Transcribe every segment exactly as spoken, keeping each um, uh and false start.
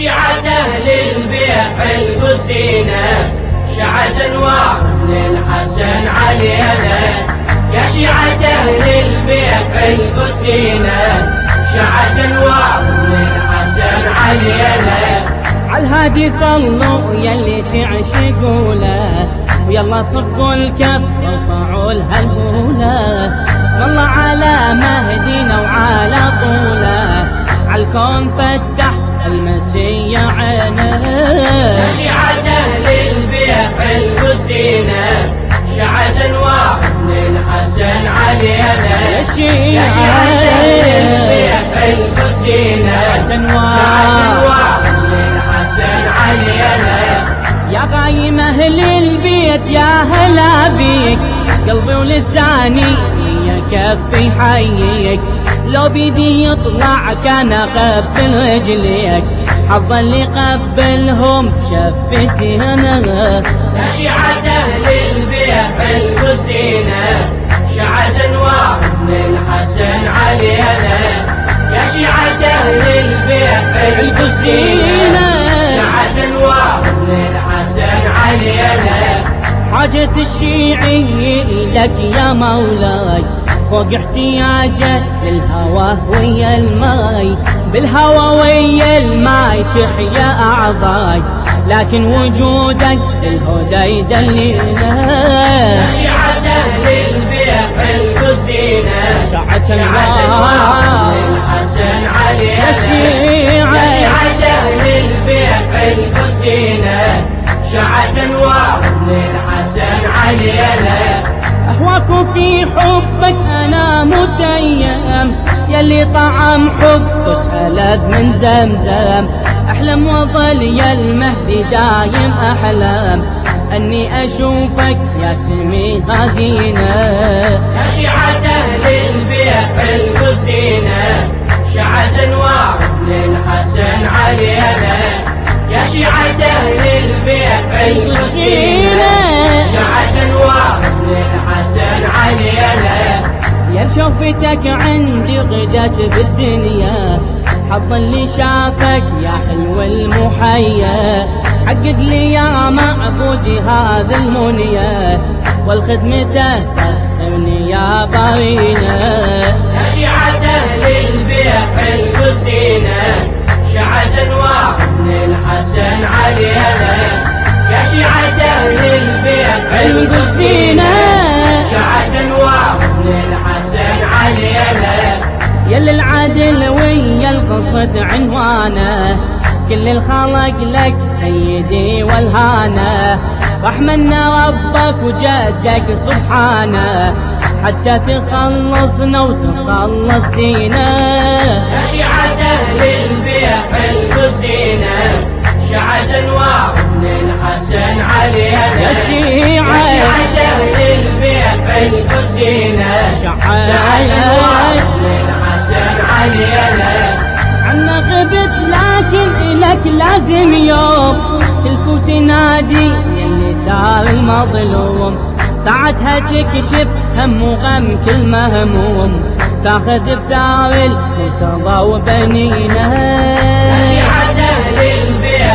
شيعة أهل البيع القسينة شعت أنوار للحسن علينا. يا شيعة أهل البيع القسينة شعت أنوار للحسن علينا. عالهادي صلوا يلي تعشقوا له، ويلا صفوا الكف وارفعوا الهلبولة. بسم الله على مهدينا وعلى طوله، عالكون فتح المسيح عينه. يا شيعة أهل البيع القسينة شعت أنوار للحسن علينا. يا شيعة أهل البيع القسينة شعت أنوار للحسن علينا. يا غايم أهل البيت يا هلا بيك، قلبي ولساني يا كفي حيك. لو بيدي يطلع كان اقبل رجليك، حظ اللي قبلهم شفتي هنا. يا شيعة أهل البيع القسينة شعت أنوار للحسن علينا. يا شيعة أهل البيع القسينة شعت أنوار للحسن علينا. حاجة الشيعي لك يا مولاي، فوق احتياجه للهوى ويا الماي. بالهوى ويا الماي تحيا أعضاي، لكن وجودك الهدى يدلينا. يا شيعة أهل البيع القسينة شعت أنوار للحسن علينا. يا شيعة أهل البيع القسينة شعت أنوار للحسن علينا. أهواك في حبك أنا متيم، يلي طعم حبك ألذ من زمزم. أحلم وظل يا المهدي دايم أحلام، أني أشوفك يا سمي هدينا. يا شيعة أهل البيع القسينة شعت أنوار للحسن علينا. يا شيعة أهل البيع القسينة شعت أنوار للحسن علينا. يا شوفتك عندي غدت بالدنيا، حظ اللي شافك يا حلو المحيا. حقق لي يا معبودي هذا المنيا، والخدمته سخرني يا بارينا. يا شيعة أهل البيع القسينة شعت أنوار للحسن علينا. يا شيعة أهل البيع القسينة شعت أنوار للحسن علينا. يا للعدل ويا القصد عنوانه، كل الخلق لك سيدي والهانه. رحمنا ربك وجدك سبحانه، حتى تخلصنا وتخلص دينا. يا شيعة أهل البيع القسينة شعت أنوار للحسن علينا. يا شيعة أهل البيع القسينة شعت أنوار للحسن علينا. عنا غبت لكن إلك لازم يوم تلف وتنادي يلي ثار المظلوم. ساعتها تكشف هم وغم كل مهموم، تاخذ بثار المرتضى وبنينا. يا شيعة أهل البيع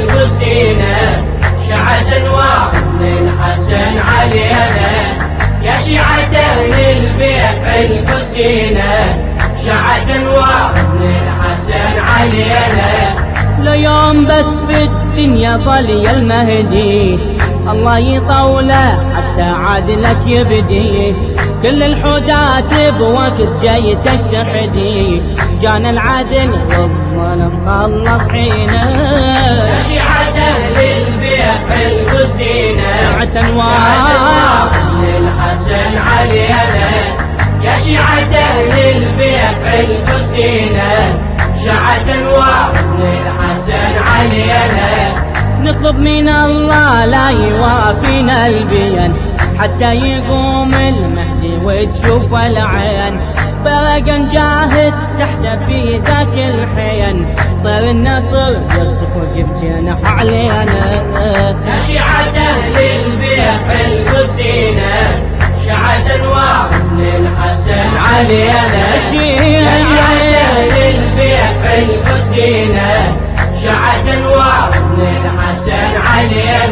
القسينة شعت أنوار للحسن علينا. يا شيعة أهل البيع القسينة شعت أنوار للحسن علينا. لو يوم بس في الدنيا ظل يا المهدي، الله يطوله حتى عدلك يبدي. كل الحداة بوقت جايتك تحدي، جانا العدل والظلم خلص حينه. يا شيعة أهل البيع القسينة شعت أنوار للحسن علينا. يا شيعة أهل البيع القسينة شعت أنوار للحسن علينا. نطلب من الله لا يوافينا البين، حتى يقوم المهدي وتشوف العين. برقا نجاهد تحت في ذاك الحين، طير النصر يصفق بجناح علينا. يا شيعة أهل البيع القسينة شعت أنوار للحسن علينا. شيعة أهل البيع القسينة شعت الحسن علينا